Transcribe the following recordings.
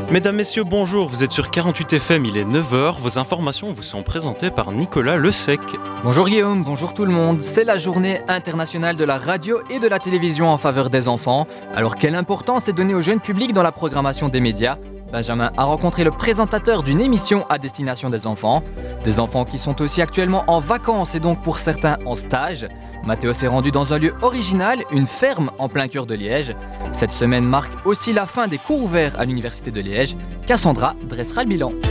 Mesdames, Messieurs, bonjour, vous êtes sur 48 FM, il est 9h, vos informations vous sont présentées par Nicolas Le Sec. Bonjour Guillaume, bonjour tout le monde, c'est la journée internationale de la radio et de la télévision en faveur des enfants. Alors quelle importance est donnée au jeune public dans la programmation des médias ? Benjamin a rencontré le présentateur d'une émission à destination des enfants qui sont aussi actuellement en vacances et donc pour certains en stage. Mathéo s'est rendu dans un lieu original, une ferme en plein cœur de Liège. Cette semaine marque aussi la fin des cours ouverts à l'université de Liège. Cassandra dressera le bilan.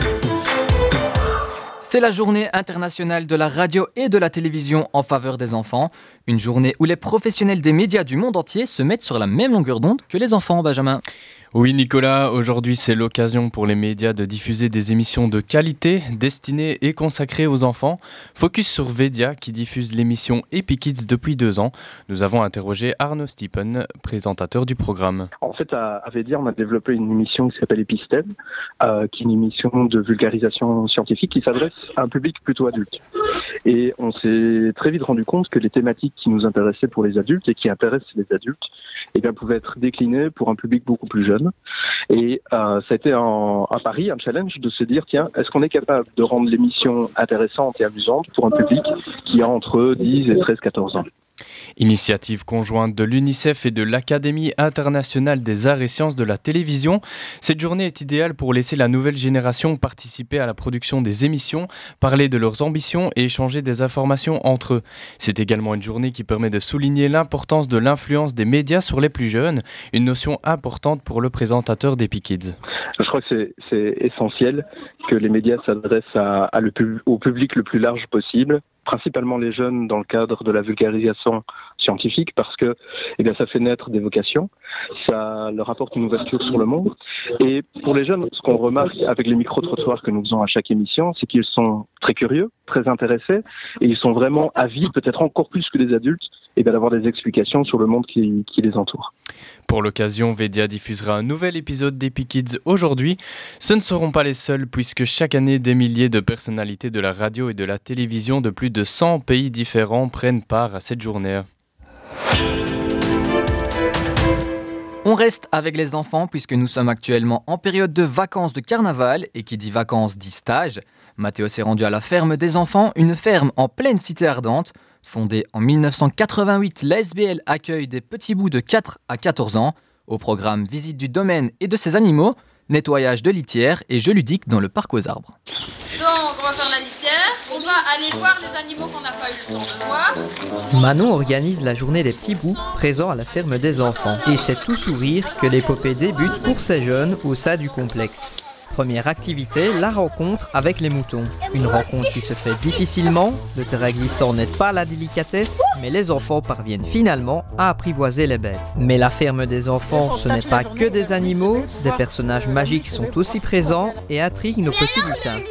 C'est la journée internationale de la radio et de la télévision en faveur des enfants. Une journée où les professionnels des médias du monde entier se mettent sur la même longueur d'onde que les enfants, Benjamin. Oui Nicolas, aujourd'hui c'est l'occasion pour les médias de diffuser des émissions de qualité destinées et consacrées aux enfants. Focus sur Vedia qui diffuse l'émission Epi Kids depuis 2 ans. Nous avons interrogé Arnaud Stipen, présentateur du programme. En fait à Vedia on a développé une émission qui s'appelle Epistem, qui est une émission de vulgarisation scientifique qui s'adresse à un public plutôt adulte. Et on s'est très vite rendu compte que les thématiques qui nous intéressaient pour les adultes et qui intéressent les adultes pouvaient être déclinées pour un public beaucoup plus jeune. Et ça a été un pari, un challenge de se dire, tiens, est-ce qu'on est capable de rendre l'émission intéressante et amusante pour un public qui a entre 10 et 13-14 ans. Initiative conjointe de l'UNICEF et de l'Académie internationale des arts et sciences de la télévision. Cette journée est idéale pour laisser la nouvelle génération participer à la production des émissions, parler de leurs ambitions et échanger des informations entre eux. C'est également une journée qui permet de souligner l'importance de l'influence des médias sur les plus jeunes, une notion importante pour le présentateur d'Epi Kids. Je crois que c'est essentiel que les médias s'adressent au public le plus large possible, principalement les jeunes dans le cadre de la vulgarisation scientifique parce que ça fait naître des vocations, ça leur apporte une ouverture sur le monde. Et pour les jeunes, ce qu'on remarque avec les micro-trottoirs que nous faisons à chaque émission, c'est qu'ils sont très curieux, très intéressés et ils sont vraiment avides, peut-être encore plus que les adultes, d'avoir des explications sur le monde qui les entoure. Pour l'occasion, Vedia diffusera un nouvel épisode d'Epi Kids aujourd'hui. Ce ne seront pas les seuls puisque chaque année, des milliers de personnalités de la radio et de la télévision de plus de 100 pays différents prennent part à cette journée. On reste avec les enfants puisque nous sommes actuellement en période de vacances de carnaval et qui dit vacances dit stage. Mathéo s'est rendu à la ferme des enfants, une ferme en pleine cité ardente. Fondée en 1988, l'ASBL accueille des petits bouts de 4 à 14 ans. Au programme visite du domaine et de ses animaux, nettoyage de litières et jeux ludiques dans le parc aux arbres. Donc on va faire la litière, on va aller voir les animaux qu'on n'a pas eu le temps de voir. Manon organise la journée des petits bouts présents à la ferme des enfants. Et c'est tout sourire que l'épopée débute pour ces jeunes au sein du complexe. Première activité, la rencontre avec les moutons. Une rencontre qui se fait difficilement, le terrain glissant n'aide pas la délicatesse, mais les enfants parviennent finalement à apprivoiser les bêtes. Mais la ferme des enfants, ce n'est pas que des animaux, des personnages magiques sont aussi présents et intriguent nos petits lutins.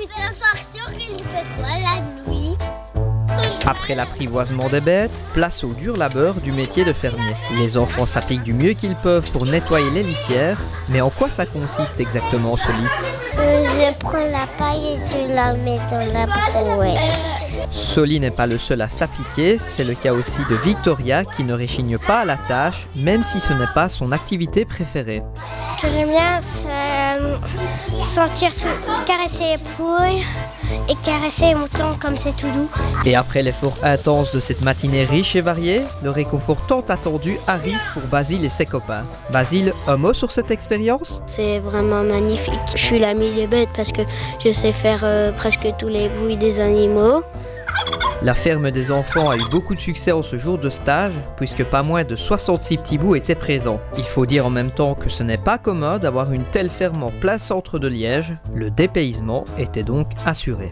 Après l'apprivoisement des bêtes, place au dur labeur du métier de fermier. Les enfants s'appliquent du mieux qu'ils peuvent pour nettoyer les litières, mais en quoi ça consiste exactement, Soli ? Je prends la paille et je la mets dans la brouette. Soli n'est pas le seul à s'appliquer, c'est le cas aussi de Victoria qui ne réchigne pas à la tâche, même si ce n'est pas son activité préférée. Ce que j'aime bien, c'est caresser les poules et caresser les moutons comme c'est tout doux. Et après l'effort intense de cette matinée riche et variée, le réconfort tant attendu arrive pour Basile et ses copains. Basile, un mot sur cette expérience ? C'est vraiment magnifique. Je suis l'ami des bêtes parce que je sais faire presque tous les bruits des animaux. La ferme des enfants a eu beaucoup de succès en ce jour de stage, puisque pas moins de 66 petits bouts étaient présents. Il faut dire en même temps que ce n'est pas commun d'avoir une telle ferme en plein centre de Liège. Le dépaysement était donc assuré.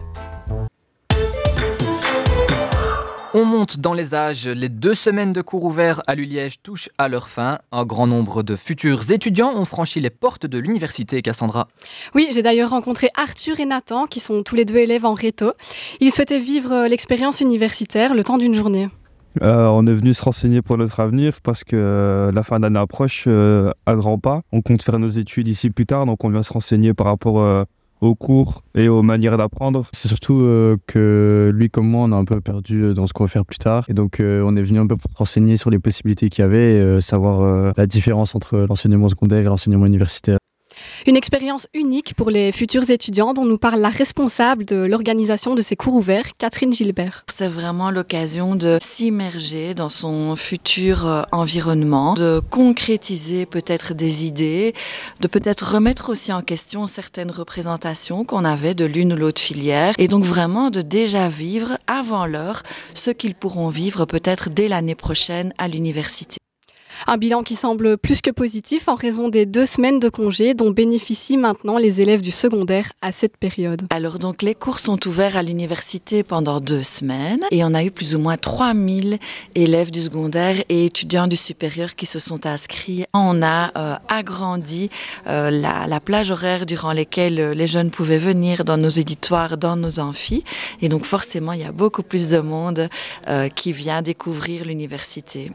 On monte dans les âges, les 2 semaines de cours ouverts à l'ULiège touchent à leur fin. Un grand nombre de futurs étudiants ont franchi les portes de l'université, Cassandra. Oui, j'ai d'ailleurs rencontré Arthur et Nathan, qui sont tous les deux élèves en réto. Ils souhaitaient vivre l'expérience universitaire le temps d'une journée. On est venu se renseigner pour notre avenir parce que la fin d'année approche à grands pas. On compte faire nos études ici plus tard, donc on vient se renseigner par rapport aux cours et aux manières d'apprendre. C'est surtout que lui comme moi, on a un peu perdu dans ce qu'on va faire plus tard. Et donc on est venu un peu pour se renseigner sur les possibilités qu'il y avait et savoir la différence entre l'enseignement secondaire et l'enseignement universitaire. Une expérience unique pour les futurs étudiants dont nous parle la responsable de l'organisation de ces cours ouverts, Catherine Gilbert. C'est vraiment l'occasion de s'immerger dans son futur environnement, de concrétiser peut-être des idées, de peut-être remettre aussi en question certaines représentations qu'on avait de l'une ou l'autre filière et donc vraiment de déjà vivre avant l'heure ce qu'ils pourront vivre peut-être dès l'année prochaine à l'université. Un bilan qui semble plus que positif en raison des 2 semaines de congé dont bénéficient maintenant les élèves du secondaire à cette période. Alors donc les cours sont ouverts à l'université pendant 2 semaines et on a eu plus ou moins 3000 élèves du secondaire et étudiants du supérieur qui se sont inscrits. On a agrandi la plage horaire durant laquelle les jeunes pouvaient venir dans nos auditoires, dans nos amphis et donc forcément il y a beaucoup plus de monde qui vient découvrir l'université.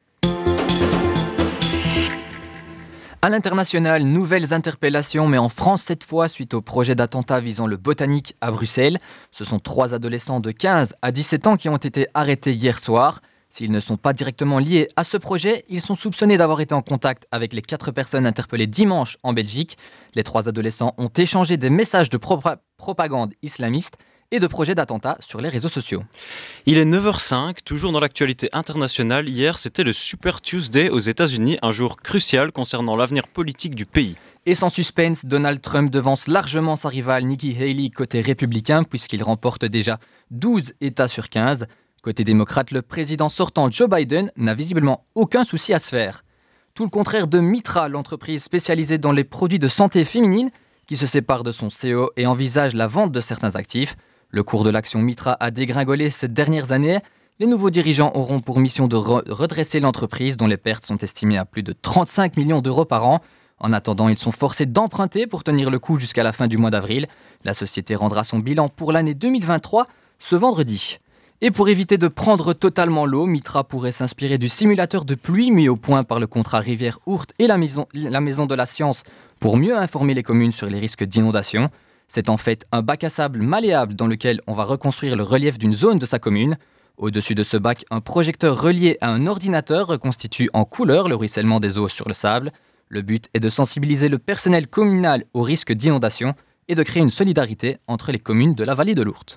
À l'international, nouvelles interpellations, mais en France cette fois, suite au projet d'attentat visant le Botanique à Bruxelles. Ce sont 3 adolescents de 15 à 17 ans qui ont été arrêtés hier soir. S'ils ne sont pas directement liés à ce projet, ils sont soupçonnés d'avoir été en contact avec les 4 personnes interpellées dimanche en Belgique. Les 3 adolescents ont échangé des messages de propagande islamiste et de projets d'attentats sur les réseaux sociaux. Il est 9h05, toujours dans l'actualité internationale. Hier, c'était le Super Tuesday aux États-Unis, un jour crucial concernant l'avenir politique du pays. Et sans suspense, Donald Trump devance largement sa rivale Nikki Haley côté républicain, puisqu'il remporte déjà 12 États sur 15. Côté démocrate, le président sortant Joe Biden n'a visiblement aucun souci à se faire. Tout le contraire de Mitra, l'entreprise spécialisée dans les produits de santé féminine, qui se sépare de son CEO et envisage la vente de certains actifs. Le cours de l'action Mitra a dégringolé ces dernières années. Les nouveaux dirigeants auront pour mission de redresser l'entreprise dont les pertes sont estimées à plus de 35 millions d'euros par an. En attendant, ils sont forcés d'emprunter pour tenir le coup jusqu'à la fin du mois d'avril. La société rendra son bilan pour l'année 2023 ce vendredi. Et pour éviter de prendre totalement l'eau, Mitra pourrait s'inspirer du simulateur de pluie mis au point par le contrat Rivière-Ourthe et la maison de la science pour mieux informer les communes sur les risques d'inondation. C'est en fait un bac à sable malléable dans lequel on va reconstruire le relief d'une zone de sa commune. Au-dessus de ce bac, un projecteur relié à un ordinateur reconstitue en couleur le ruissellement des eaux sur le sable. Le but est de sensibiliser le personnel communal au risque d'inondation et de créer une solidarité entre les communes de la vallée de l'Ourthe.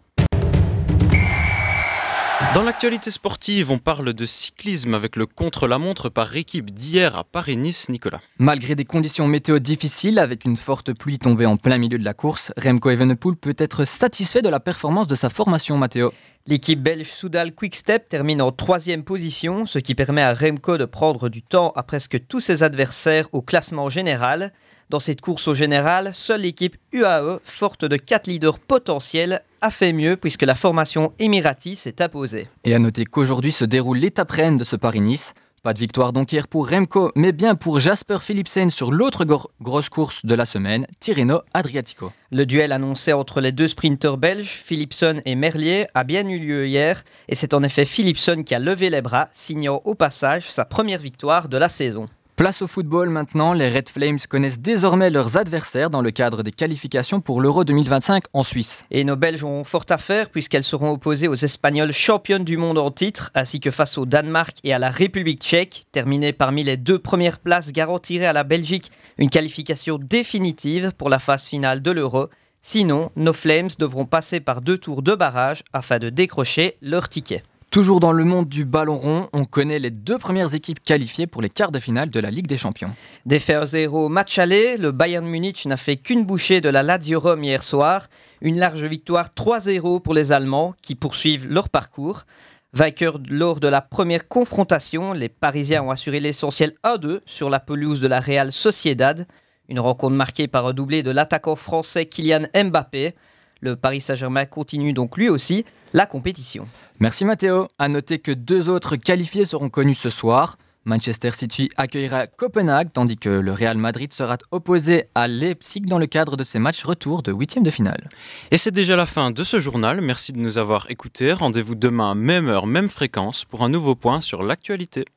Dans l'actualité sportive, on parle de cyclisme avec le contre-la-montre par équipe d'hier à Paris-Nice, Nicolas. Malgré des conditions météo difficiles, avec une forte pluie tombée en plein milieu de la course, Remco Evenepoel peut être satisfait de la performance de sa formation, Matteo. L'équipe belge Soudal Quick-Step termine en 3e position, ce qui permet à Remco de prendre du temps à presque tous ses adversaires au classement général. Dans cette course au général, seule l'équipe UAE, forte de 4 leaders potentiels, a fait mieux puisque la formation émirati s'est imposée. Et à noter qu'aujourd'hui se déroule l'étape reine de ce Paris-Nice. Pas de victoire donc hier pour Remco, mais bien pour Jasper Philipsen sur l'autre grosse course de la semaine, Tirreno-Adriatico. Le duel annoncé entre les 2 sprinteurs belges, Philipsen et Merlier, a bien eu lieu hier. Et c'est en effet Philipsen qui a levé les bras, signant au passage sa première victoire de la saison. Place au football maintenant, les Red Flames connaissent désormais leurs adversaires dans le cadre des qualifications pour l'Euro 2025 en Suisse. Et nos Belges ont fort à faire puisqu'elles seront opposées aux Espagnols championnes du monde en titre, ainsi que face au Danemark et à la République tchèque. Terminées parmi les 2 premières places garantiraient à la Belgique une qualification définitive pour la phase finale de l'Euro. Sinon, nos Flames devront passer par 2 tours de barrage afin de décrocher leur ticket. Toujours dans le monde du ballon rond, on connaît les 2 premières équipes qualifiées pour les quarts de finale de la Ligue des Champions. Défait 0 match aller, le Bayern Munich n'a fait qu'une bouchée de la Lazio Rome hier soir. Une large victoire 3-0 pour les Allemands qui poursuivent leur parcours. Vainqueurs lors de la première confrontation, les Parisiens ont assuré l'essentiel 1-2 sur la pelouse de la Real Sociedad. Une rencontre marquée par un doublé de l'attaquant français Kylian Mbappé. Le Paris Saint-Germain continue donc lui aussi la compétition. Merci Matteo. À noter que 2 autres qualifiés seront connus ce soir. Manchester City accueillera Copenhague, tandis que le Real Madrid sera opposé à Leipzig dans le cadre de ses matchs retour de 8e de finale. Et c'est déjà la fin de ce journal. Merci de nous avoir écoutés. Rendez-vous demain, même heure, même fréquence, pour un nouveau point sur l'actualité.